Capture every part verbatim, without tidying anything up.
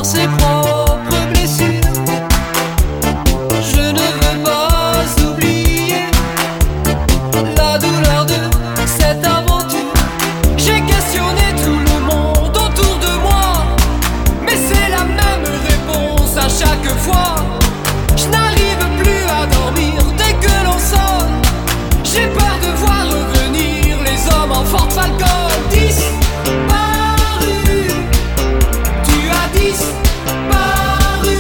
ses propres blessures. Je ne veux pas oublier la douleur de cette aventure. J'ai questionné tout le monde autour de moi, mais c'est la même réponse à chaque fois. Je n'arrive plus à dormir dès que l'on sonne. J'ai peur de voir revenir les hommes en Ford Falcon. Disparu, tu as disparu.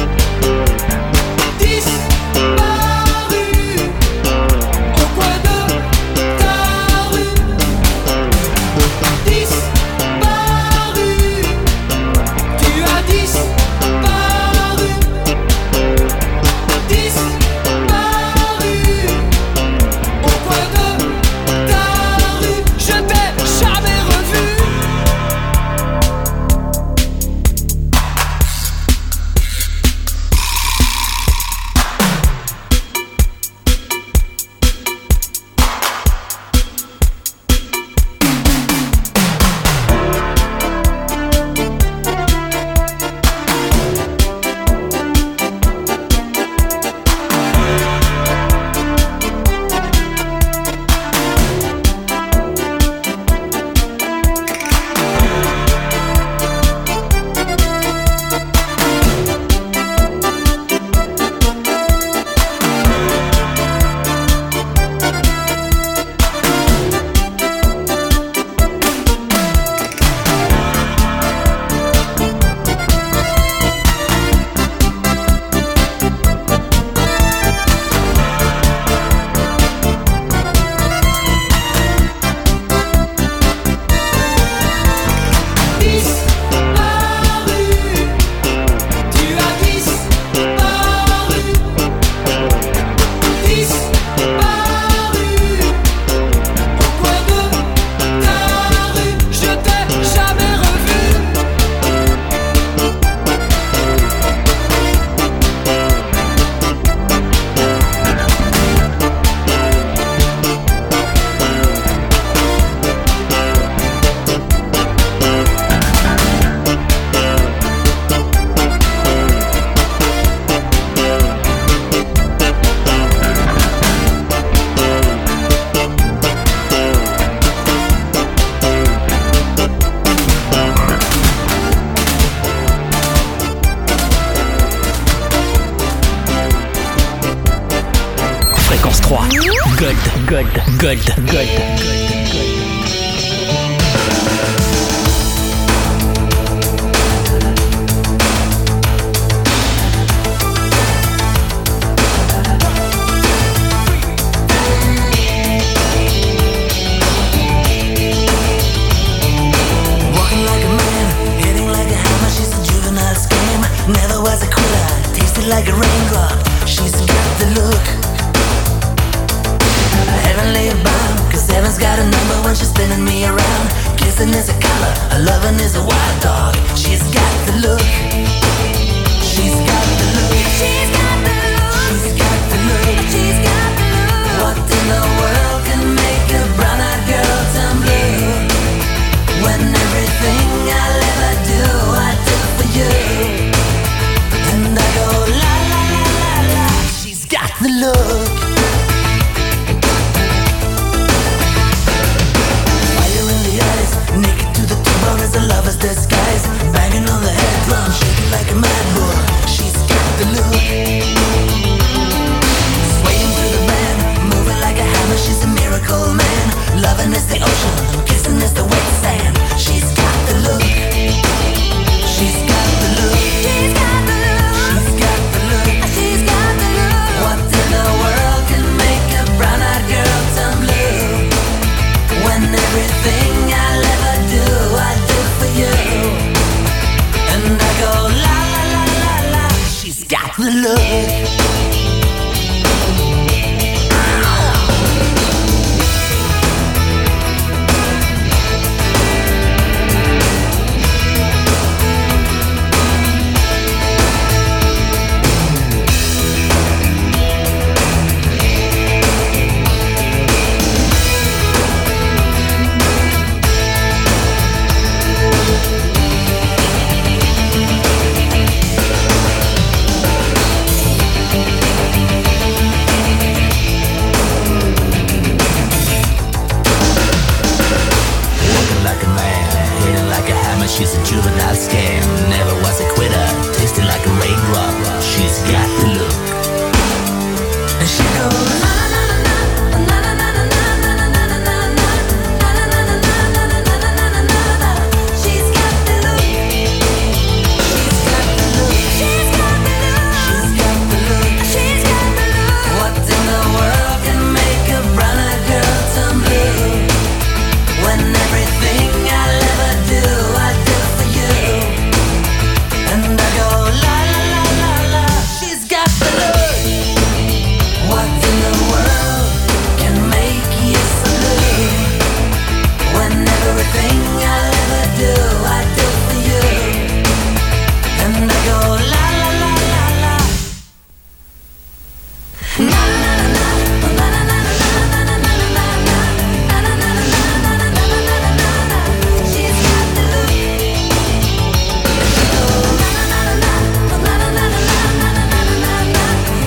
Disparu au coin de ta rue. Disparu, tu as disparu. Disparu au coin de ta rue. Je t'ai jamais revu. Gold, gold, gold, gold. Never was a quitter, tasted like a raindrop. She's got the look, heavenly bound. Cause heaven's got a number when she's spinning me around. Kissing is a color, a loving is a wild dog. She's got the look, she's got the look, she's got the look, she's got the look, she's got the look. What in the world can make a brown-eyed girl turn blue? When everything I'll ever do, I do for you. And I go la la la la la. She's got the look. Fire in the eyes, naked to the bone as a lover's disguise. Banging on the head drum, shaking like a mad bull. She's got the look. Swaying through the band, moving like a hammer. She's a miracle man. Loving is the ocean, kissing is the wet sand. She's got the look. She's got the look. She's got the look. She's got the look. She's got the look. What in the world can make a brown-eyed girl turn blue? When everything I'll ever do, I do for you. And I go la la la la la. She's got the look. she's a juvenile scam. Never was a quitter, tasted like a raindrop. She's got the look. And she goes la la la la la la la la la la la la la. She's got the look. She's got the look. She's got the look. She's got the look. She's got the look. What in the world can make a brother girl turn blue? When everything I'll ever do, I do for you. And I go la la la la la. She's got the look. What in the world can make you so blue? When everything I'll ever do, I do for you. And I go la la la la la. Na na na na na na na na na na na na. She's got the look. She goes na na na na na na na na na na.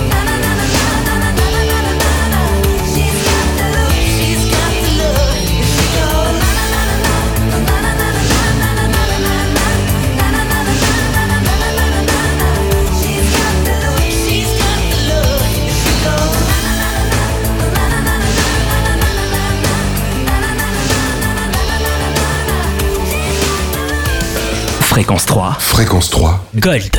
She's got the look. She's got the look. She goes na na na na na na na na na na na. She's got the look. She's got the look. She goes na na na na na na na Fréquence trois. Fréquence trois. Gold.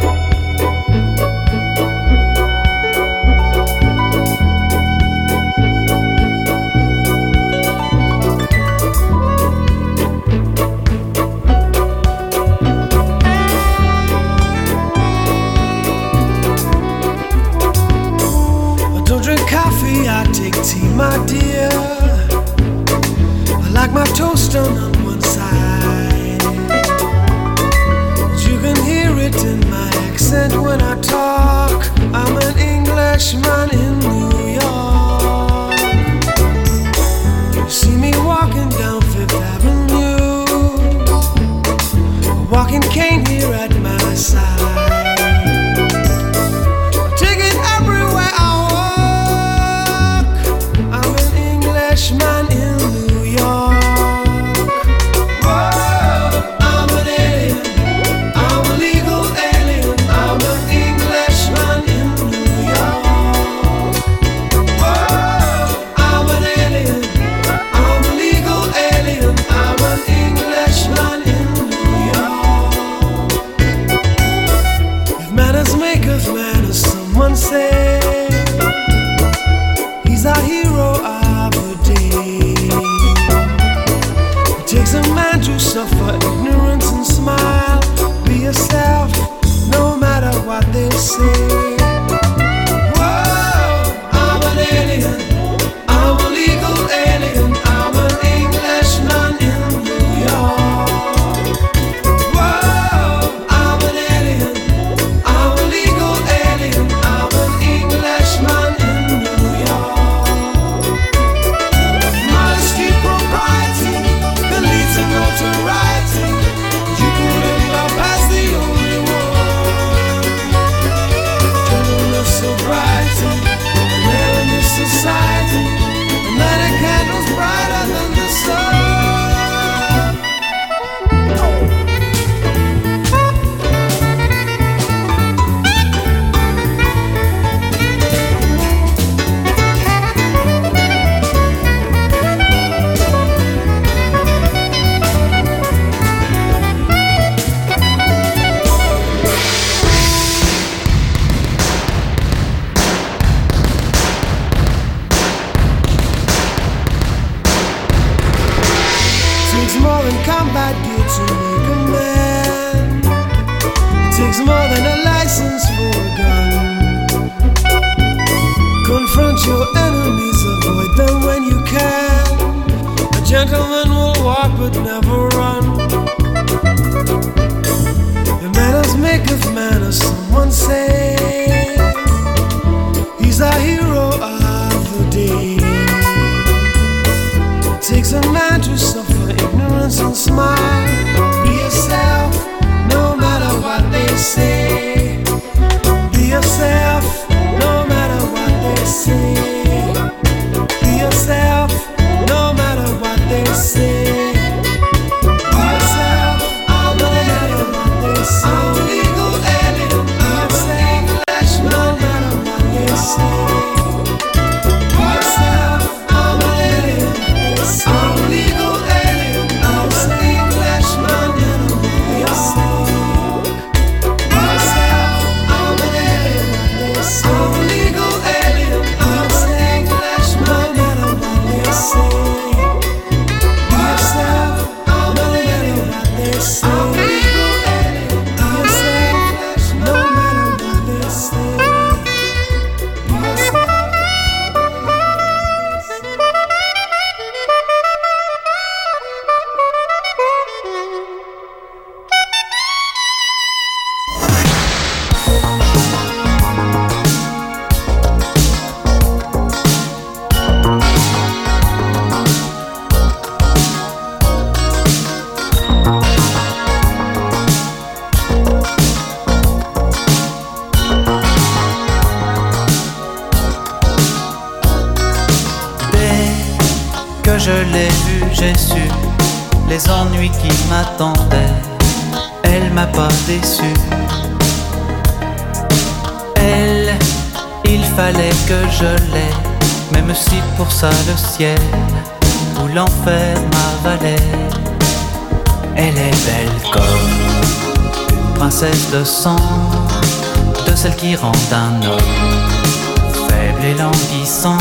I don't drink coffee, I take tea, my dear. I like my toast done on one side. You can hear it in my accent when I talk. I'm an Englishman in New York. You see me walking down Fifth Avenue, a walking cane here at my side. Take it everywhere I walk. I'm an Englishman in New York. Whoa, I'm an alien. I'm a legal alien. I'm an Englishman in New York. Whoa, I'm an alien. I'm a legal alien. I'm an Englishman in New York. If manners maketh manners, someone say he's a hero of the day. It takes a man to suffer ignorance and smile. Be yourself, no matter what they say. Whoa, I'm an alien. I'm a legal alien. I'm an Englishman in New York. Whoa, I'm an alien. I'm a legal alien. I'm an Englishman in New York. Modesty, propriety can lead to notoriety. You couldn't love past the only one. Gentleness, sobriety, and in society, and light a candles brighter than the sun. Takes more than combat gear to make a man. It takes more than a license for a gun. Confront your enemies, avoid them when you can. A gentleman will walk but never run. The manners maketh manners, someone say. He's a hero of the day. It takes a man to suffer ignorance and smile. Be yourself, no matter what they say. Be yourself, no matter what they say. Be yourself, no matter what they say. l'ai vue, j'ai su les ennuis qui m'attendaient. Elle m'a pas déçu. Elle, il fallait que je l'aie, même si pour ça le ciel ou l'enfer m'avalait. Elle est belle comme une princesse de sang, de celle qui rend un homme faible et languissant.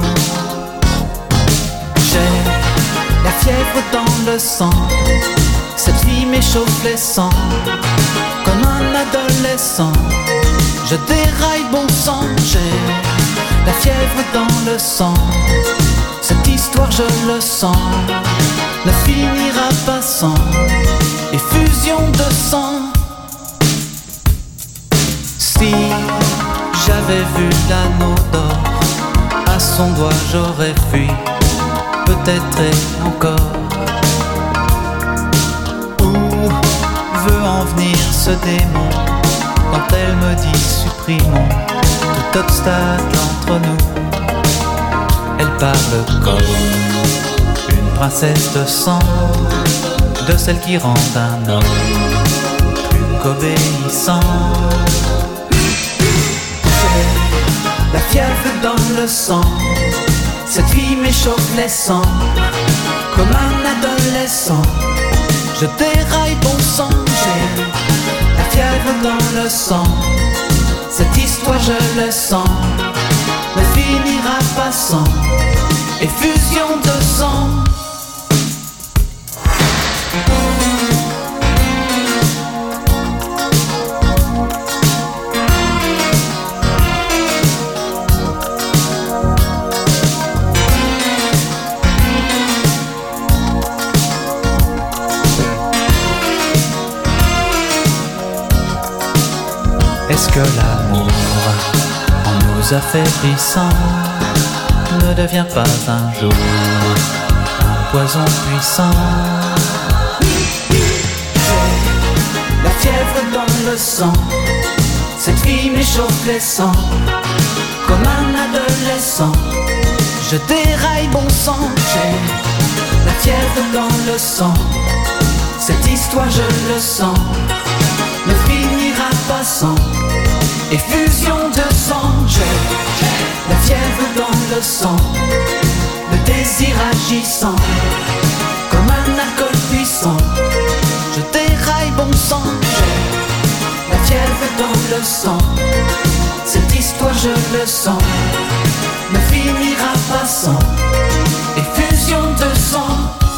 J'ai la fièvre dans le sang, cette fille m'échauffe les sangs. Comme un adolescent, je déraille bon sang. J'ai la fièvre dans le sang, cette histoire je le sens ne finira pas sans effusion de sang. Si j'avais vu l'anneau d'or à son doigt, j'aurais fui, peut-être et encore. Où veut en venir ce démon quand elle me dit supprimons tout obstacle entre nous? Elle parle comme une princesse de sang, de celle qui rend un homme plus qu'obéissant. J'ai la fièvre dans le sang, cette fille m'échauffe les sangs. Comme un adolescent, je déraille bon sang. J'ai la fièvre dans le sang, cette histoire je le sens ne finira pas sans effusion de sang. Est-ce que l'amour, en nous affaiblissant, ne devient pas un jour un poison puissant? J'ai la fièvre dans le sang, cette fille m'échauffe les sangs. Comme un adolescent, je déraille bon sang. J'ai la fièvre dans le sang, cette histoire je le sens ne finira pas sans effusion de sang. J'ai la fièvre dans le sang, le désir agissant comme un alcool puissant. Je déraille bon sang. J'ai la fièvre dans le sang, cette histoire je le sens ne finira pas sans effusion de sang.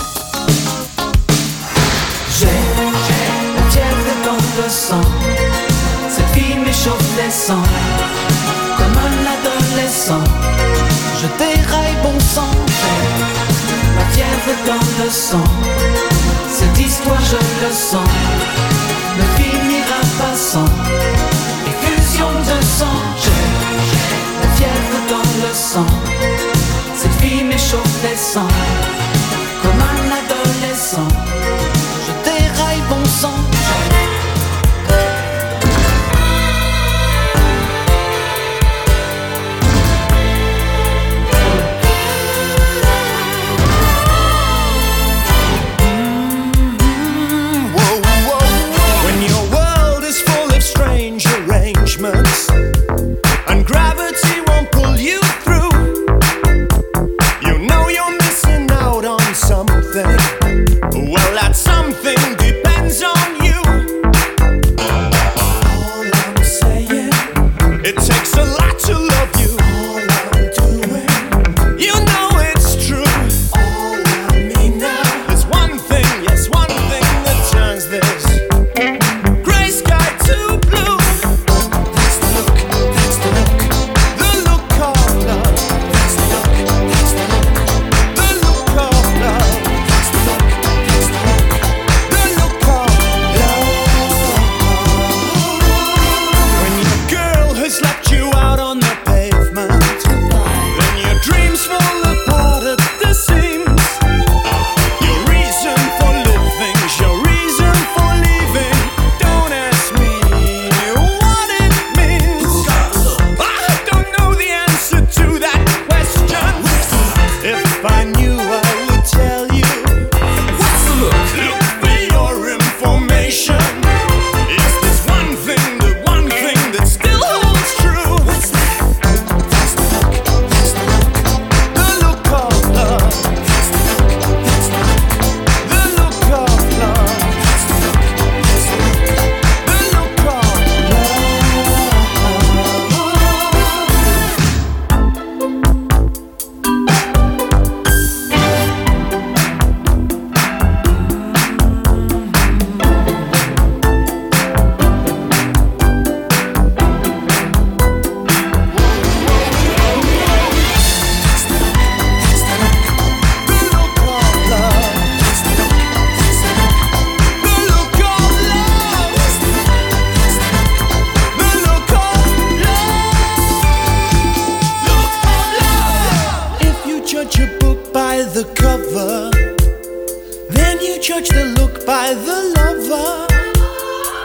J'ai la fièvre dans le sang, cette fille m'échauffe les sangs. Comme un adolescent, je déraille bon sang. J'ai la fièvre dans le sang, cette histoire je le sens ne finira pas sans effusion de sang. J'ai la fièvre dans le sang, cette fille m'échauffe les sangs. Comme un adolescent, je déraille bon sang. Whoa, whoa.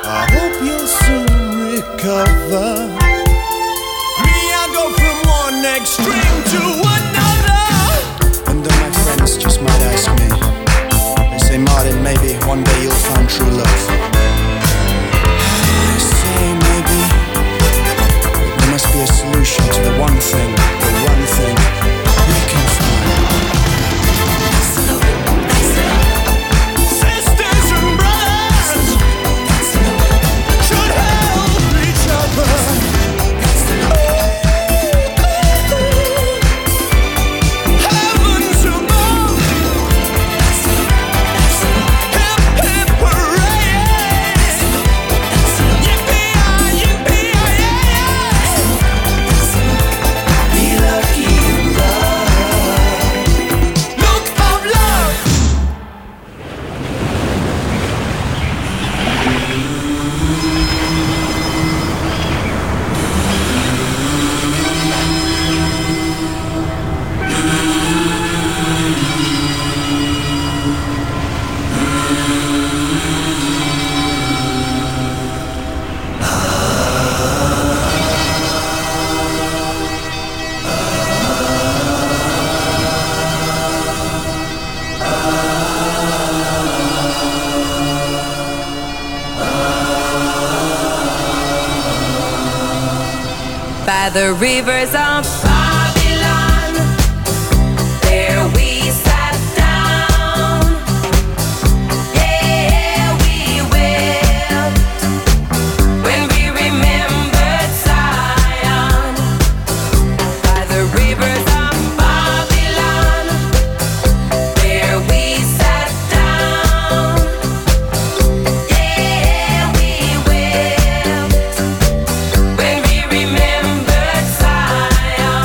I hope you'll soon recover. Me, I go from one extreme to another. And then my friends just might ask me, they say, Martin, maybe one day you'll find true love. I say maybe, but there must be a solution to the one thing, the one thing we can find. Sisters and brothers should help each other. Heavens above, hip hip hooray! Yippee-yi, yippee-yi-yi! Be lucky in love. Look of love. By the rivers of Babylon, there we sat down. Yeah, we wept when we remembered Zion. By the rivers of Babylon, there we sat down. Yeah, we wept when we remembered Zion.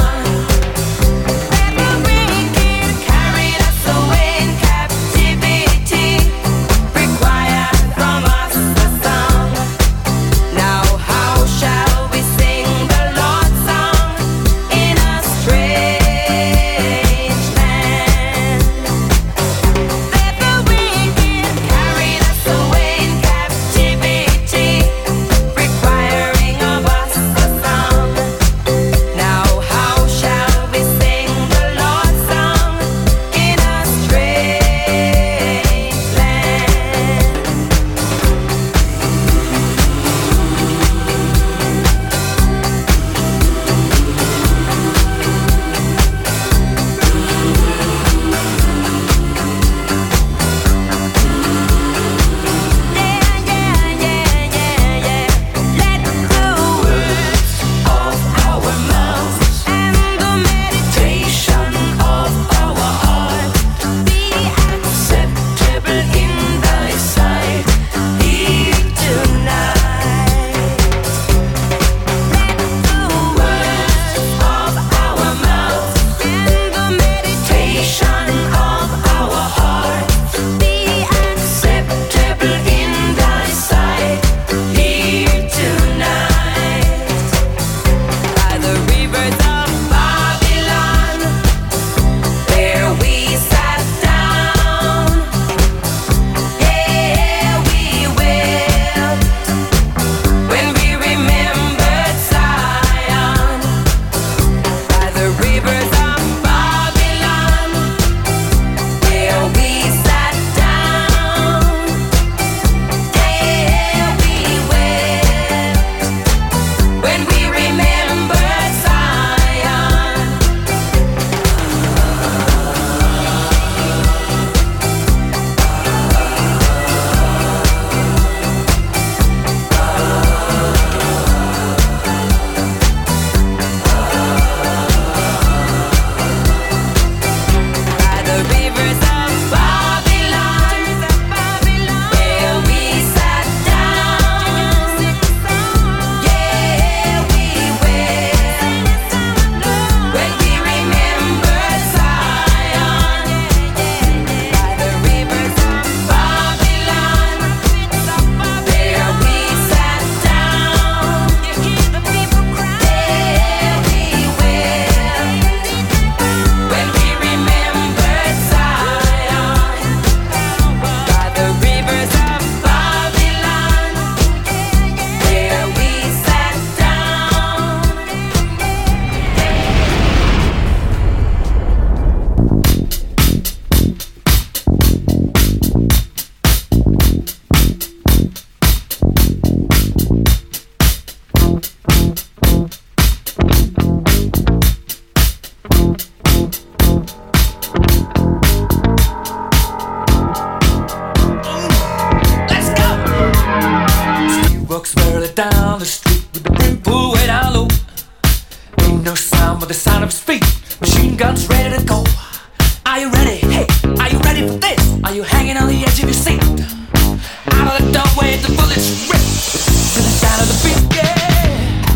walks barely down the street with the brim pulled way down low. Ain't no sound but the sound of his feet. Machine guns ready to go. Are you ready? Hey, are you ready for this? Are you hanging on the edge of your seat? Out of the doorway, the bullets rip to the sound of the beat. Yeah.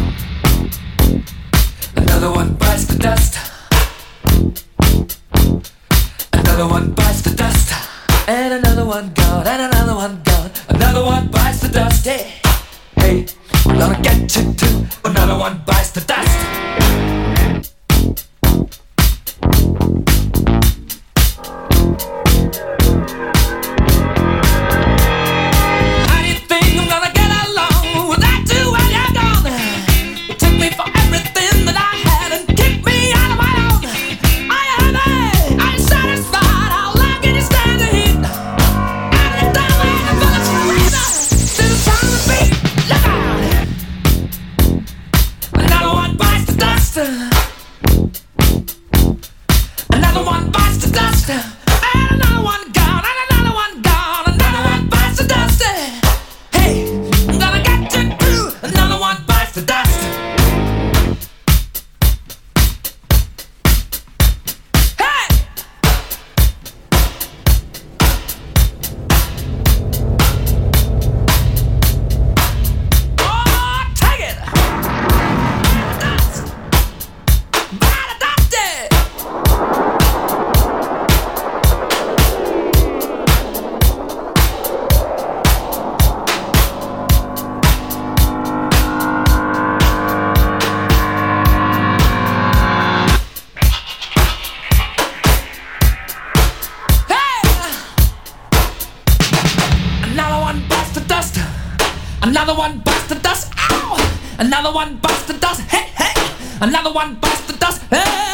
Another one bites the dust. Another one bites the dust. And another one gone. And another one gone. Another one bites the dust. Hey, hey, we're gonna get you too. Another one bites the dust. Another one bites the dust. Ow! Another one bites the dust. Hey, hey! Another one bites the dust. Hey!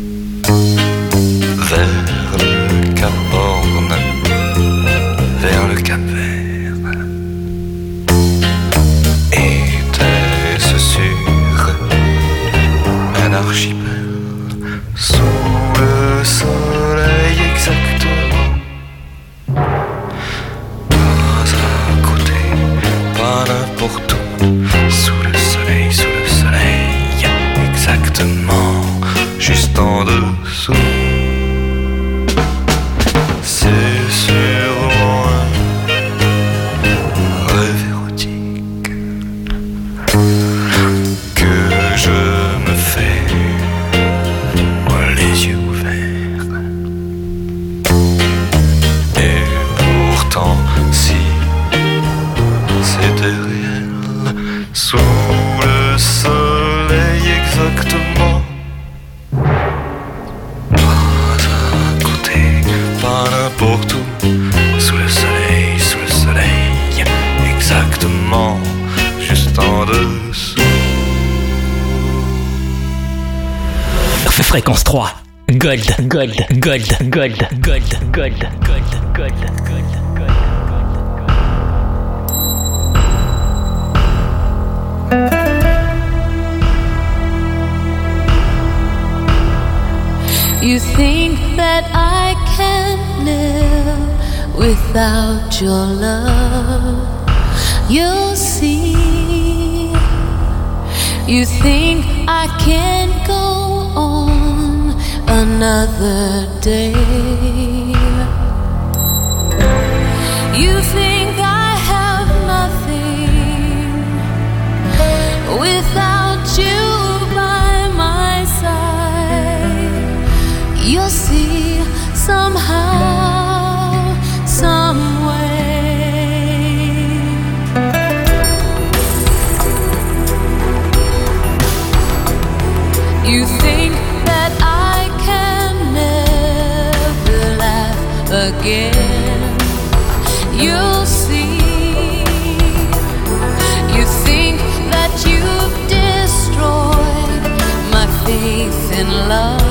Vers le Cap Horn, vers Fréquence trois. Gold, gold, gold, gold, gold, gold, gold, gold, gold, gold. You think that I can live without your love? You'll see. You think I can't go on another day? You think I have nothing without you by my side? You'll see somehow, some way. You think that I can never laugh again. You'll see. You think that you've destroyed my faith in love.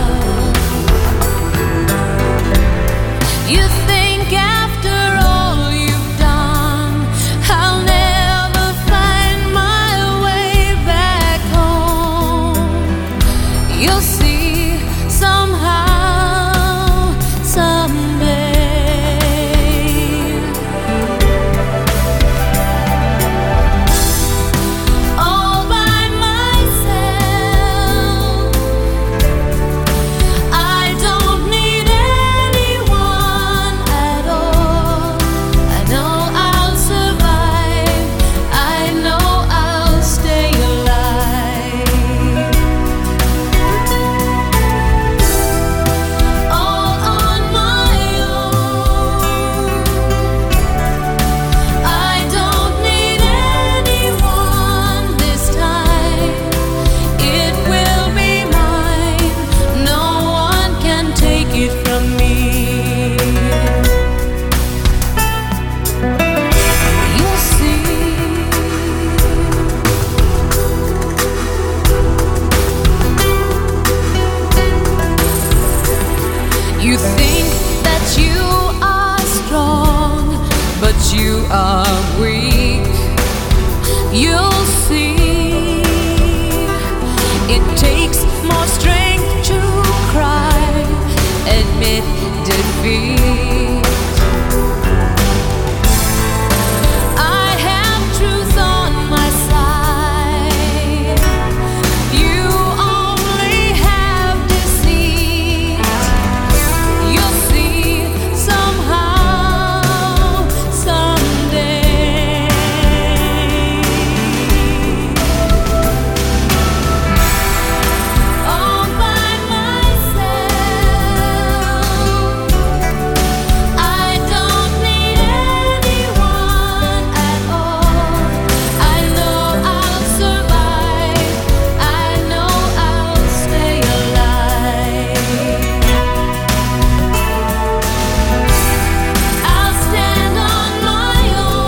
You think after all you've done, I'll never find my way back home. You'll see somehow, someday. All by myself, I don't need anyone at all. I know I'll survive. I know I'll stay alive. All on my own. I don't need anyone this time. It will be mine. No one can take it from me. You'll see. You think that you are strong, but you are weak. You'll see. It takes more strength to cry, admit defeat. I have truth on my side. You only have deceit. You'll see somehow, someday. All by myself, I don't need anyone at all. I know I'll survive. I know I'll stay alive. I'll stand on my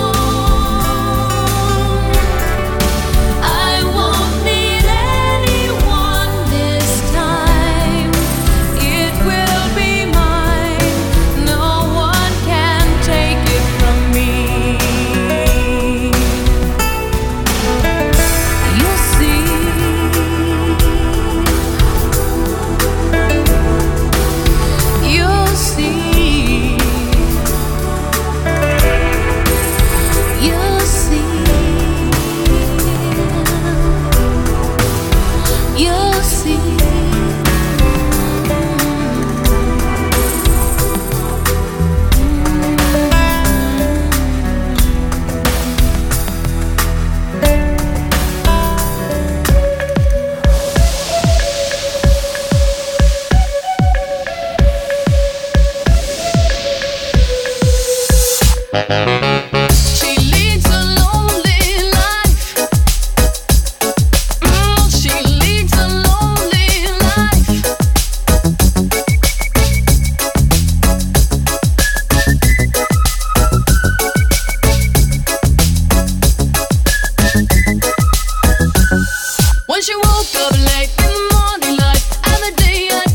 own. I won't need anyone this time. It will be mine. No one can take it from me. You'll see. You'll see. You'll see. You'll see. She leads a lonely life. Mm, she leads a lonely life. When she woke up late in the morning light, and the day had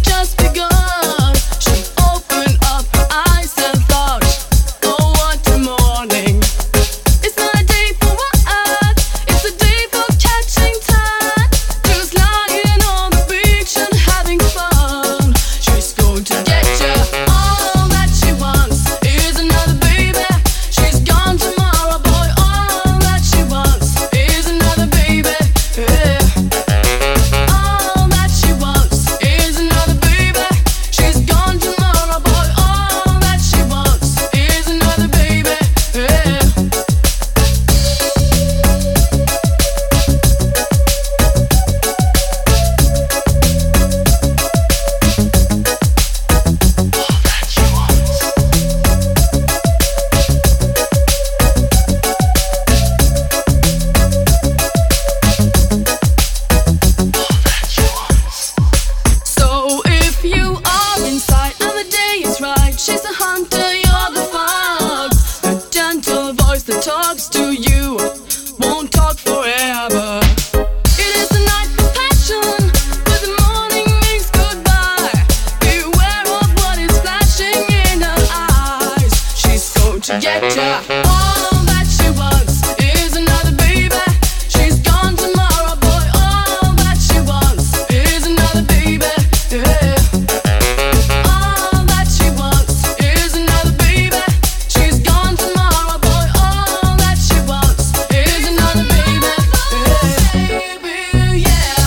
talks to you won't talk forever. It is the night for passion, but the morning means goodbye. Beware of what is flashing in her eyes. She's going to get ya. All that she wants is another baby. She's gone tomorrow, boy. All that she wants is another baby. Yeah. All that she wants is another baby. She's gone tomorrow, boy. All that she wants is another baby. Yeah. Baby, yeah.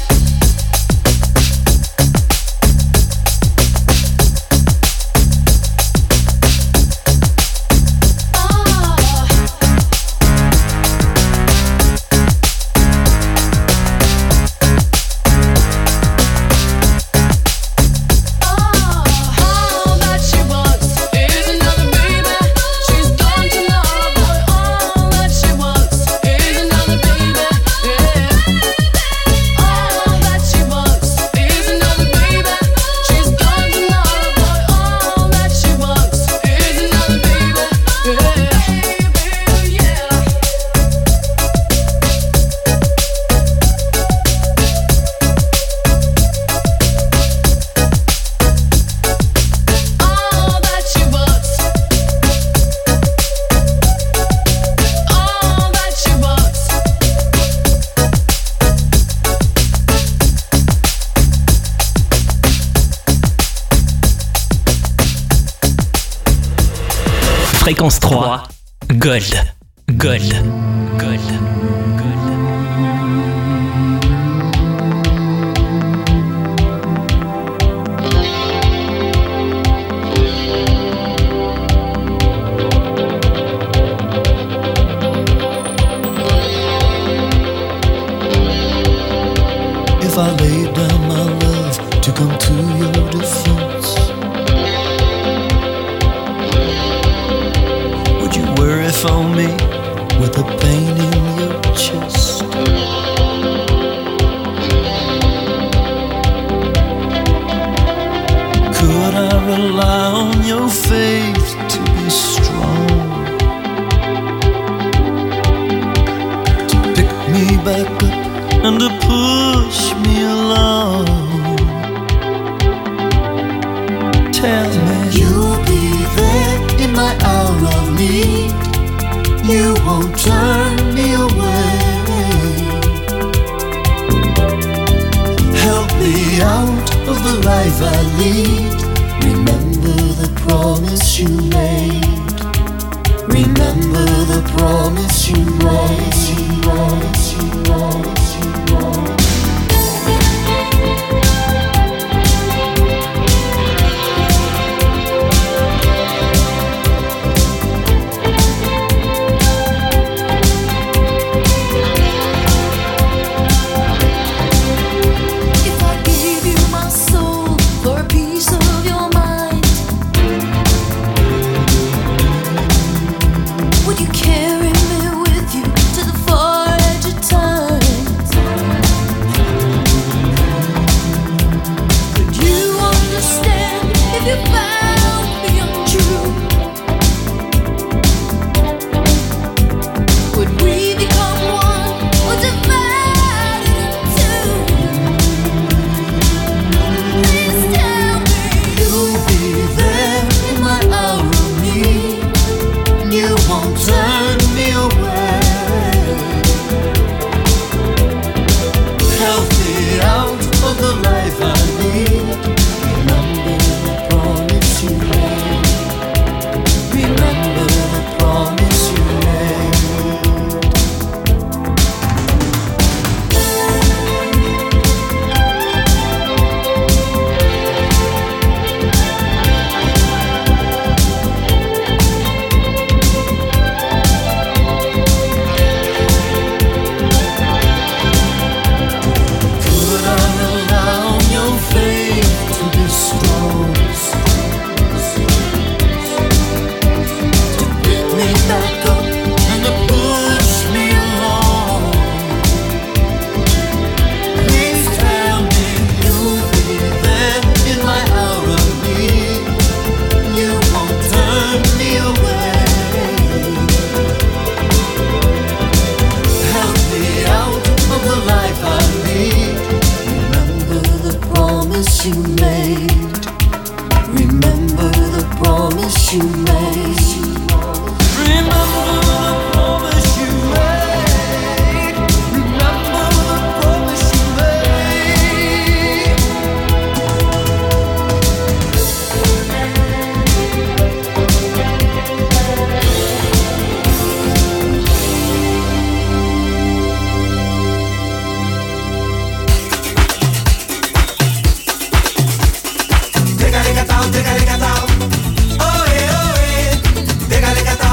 All that she wants is another baby. She's gone tomorrow, boy. All that she wants is another baby. Yeah. All that she wants is another baby. She's gone tomorrow, boy. All that she wants is another baby. Yeah. Yeah. All that she wants. All that she wants. Fréquence trois, Gold, Gold, Gold, Gold. If I laid down my love to come to your defense, would you worry for me with the pain in your chest? Could I rely on your faith to be strong, to pick me back up and to push me along? Tell me you'll be there in my hour of need. You won't turn me away. Help me out of the life I lead. Remember the promise you made. Remember the promise you made. You promise, you promise, you promise. If I gave you my soul for a piece of your mind, would you carry me with you to the far edge of time? Could you understand if you found me untrue? Would we become one or divided in two? Please tell me. You'll be there in my hour of need. You won't turn me away. Help me out of the life I lead. Remember the promise you made. Remember the promise you made.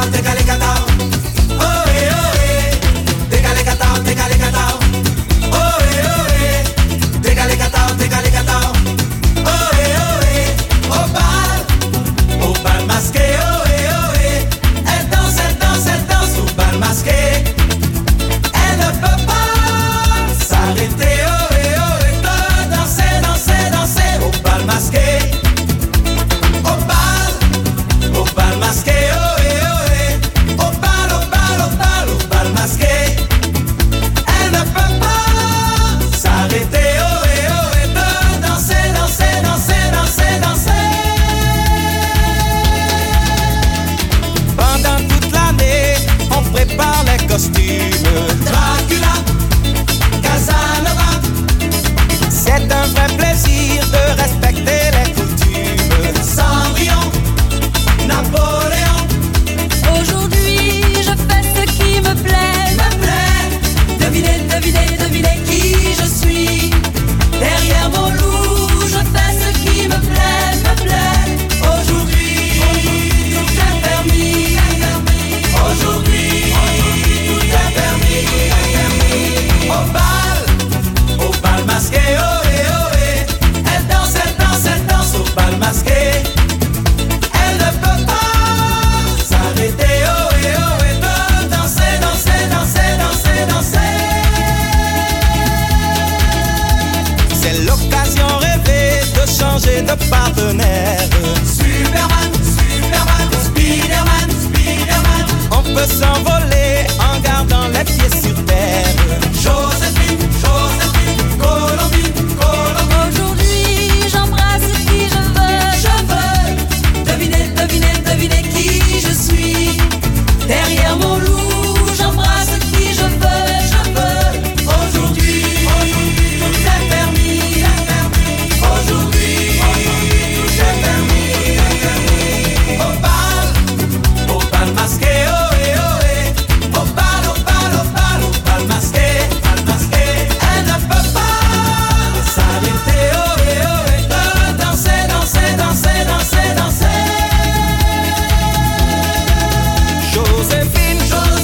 Joséphine, Joséphine.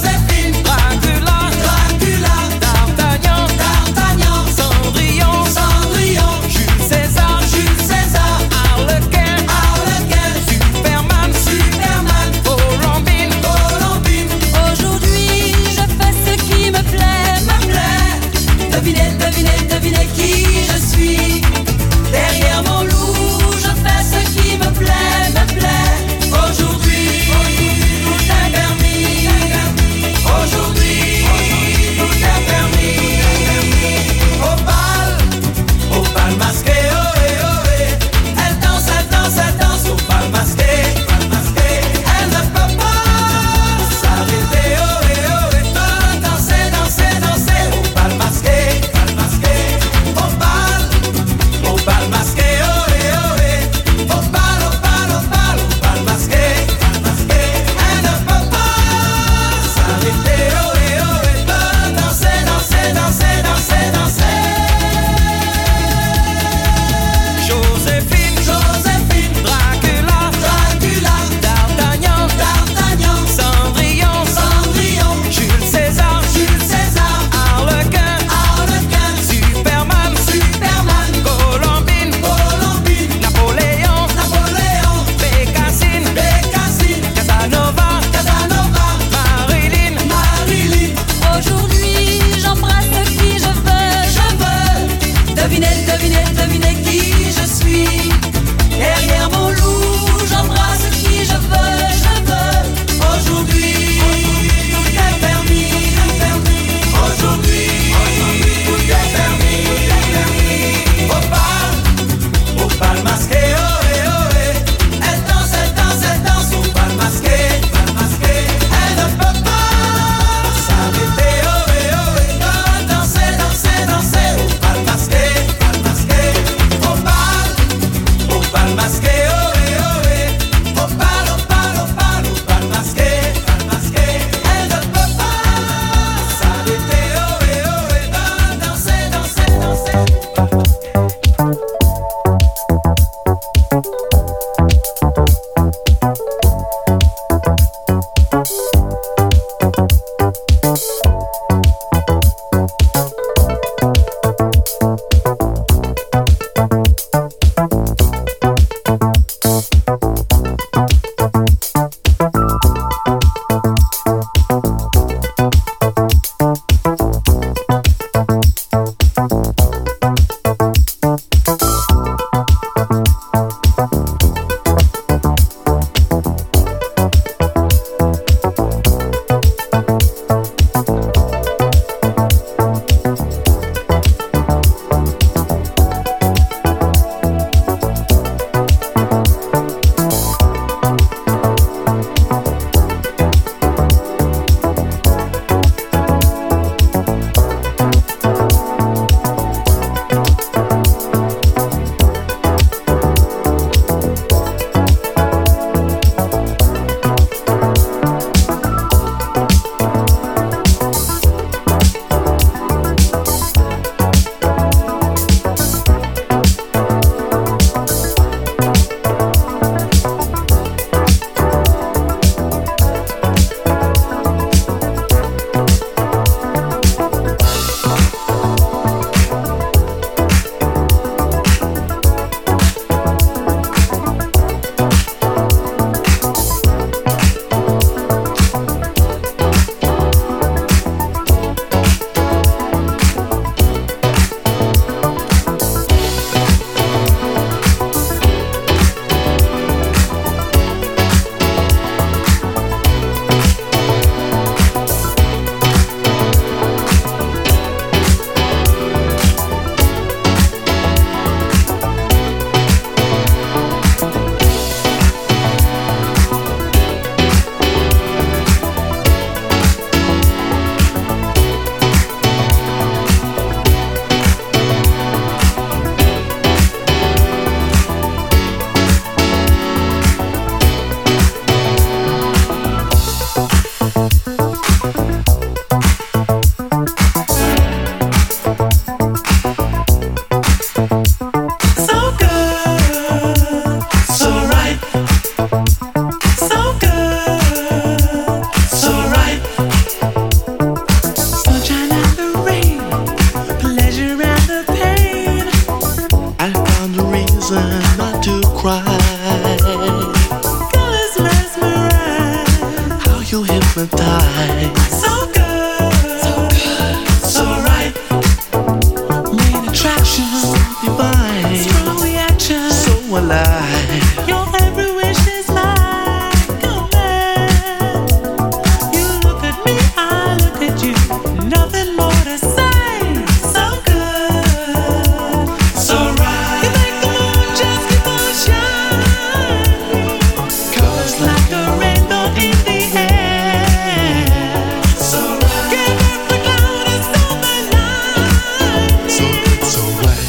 you hypnotize. So good, so good, so right. Main attraction, divine. Strong reaction, so alive. Your every wish is like a man. You look at me, I look at you. Nothing more to say. So good, so right. You make the moon just keep on shining. Colors like a rainbow in the air. So right. Give every cloud a silver lining. So good, so right.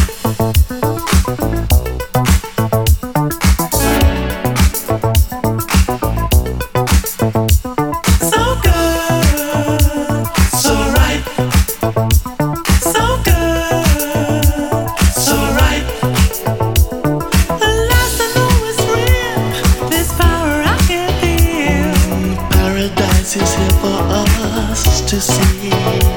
So good, so right. So good, so right. At last I know it's real. This power I can feel. Paradise is here for us to see.